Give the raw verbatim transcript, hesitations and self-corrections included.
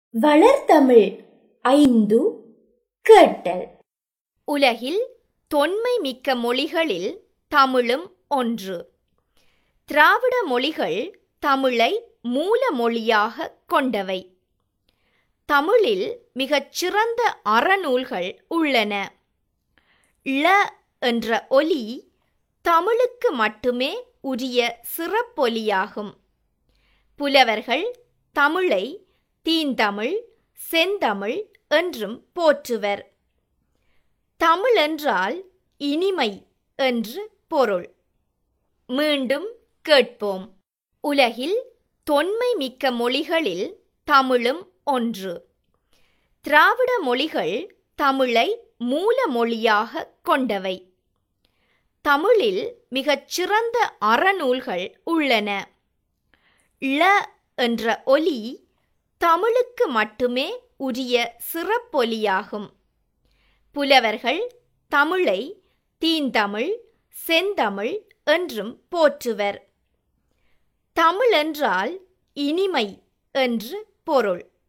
வளர்தமிழ் ஐந்து கேட்டல். உலகில் தொன்மை மிக்க மொழிகளில் தமிழும் ஒன்று. திராவிட மொழிகள் தமிழை மூல மொழியாக கொண்டவை. தமிழில் மிகச் சிறந்த அறநூல்கள் உள்ளன. ள என்ற ஒலி தமிழுக்கு மட்டுமே உரிய சிறப்பொலியாகும். புலவர்கள் தமிழை தீந்தமிழ், செந்தமிழ் என்றும் போற்றுவர். தமிழ் என்றால் இனிமை என்று பொருள். மீண்டும் கேட்போம். உலகில் தொன்மை மிக்க மொழிகளில் தமிழும் ஒன்று. திராவிட மொழிகள் தமிழை மூல மொழியாக கொண்டவை. தமிழில் மிகச் சிறந்த அறநூல்கள் உள்ளன. ள என்ற ஒலி தமிழுக்கு மட்டுமே உரிய சிறப்பொலியாகும். புலவர்கள் தமிழை தீந்தமிழ், செந்தமிழ் என்றும் போற்றுவர். தமிழ் என்றால் இனிமை என்று பொருள்.